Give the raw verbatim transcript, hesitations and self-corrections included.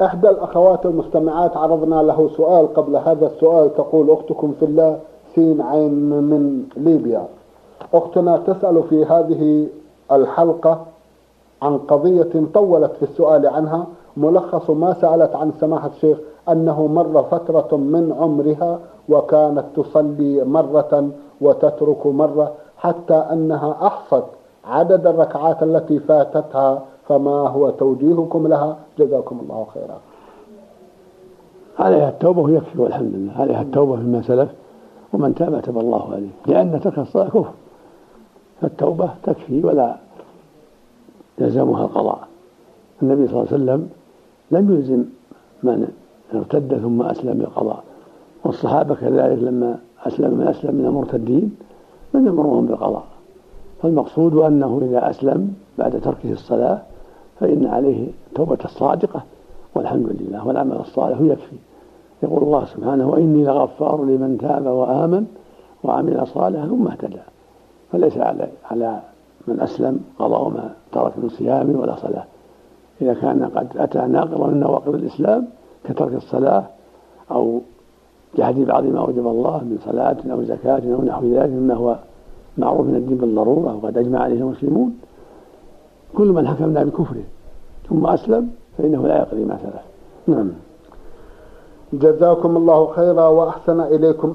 إحدى الأخوات المستمعات عرضنا له سؤال قبل هذا السؤال. تقول أختكم في الله سين عين من ليبيا: أختنا تسأل في هذه الحلقة عن قضية طولت في السؤال عنها. ملخص ما سألت عن سماحة الشيخ أنه مر فترة من عمرها وكانت تصلي مرة وتترك مرة، حتى أنها أحصت عدد الركعات التي فاتتها، فما هو توجيهكم لها؟ جزاكم الله خيرا. عليها التوبة ويكفي، والحمد لله. عليها التوبة فيما سلف، ومن تاب تاب الله عليه، لأن ترك الصلاة كفر، فالتوبة تكفي ولا يلزمها القضاء. النبي صلى الله عليه وسلم لم يلزم من ارتد ثم أسلم بالقضاء، والصحابة كذلك لما أسلم من أسلم من المرتدين لم يمرهم بالقضاء. فالمقصود أنه إذا أسلم بعد تركه الصلاة فإن عليه توبة الصادقة والحمد لله، والعمل الصالح يكفي. يقول الله سبحانه: وإني لغفار لمن تاب وآمن وعمل صالحا ثم اهتدى. فليس على على من أسلم قضاء ما ترك من صيام ولا صلاة، إذا كان قد أتى ناقضا من نواقض الإسلام كترك الصلاة أو جحد بعض ما أوجب الله من صلاة أو زكاة أو نحو ذلك مما هو معروف من الدين بالضرورة وقد أجمع عليه المسلمون. كل من حكمنا بكفره ثم أسلم فإنه لا يقضي ما سلف. نعم. جزاكم الله خيرا وأحسن إليكم.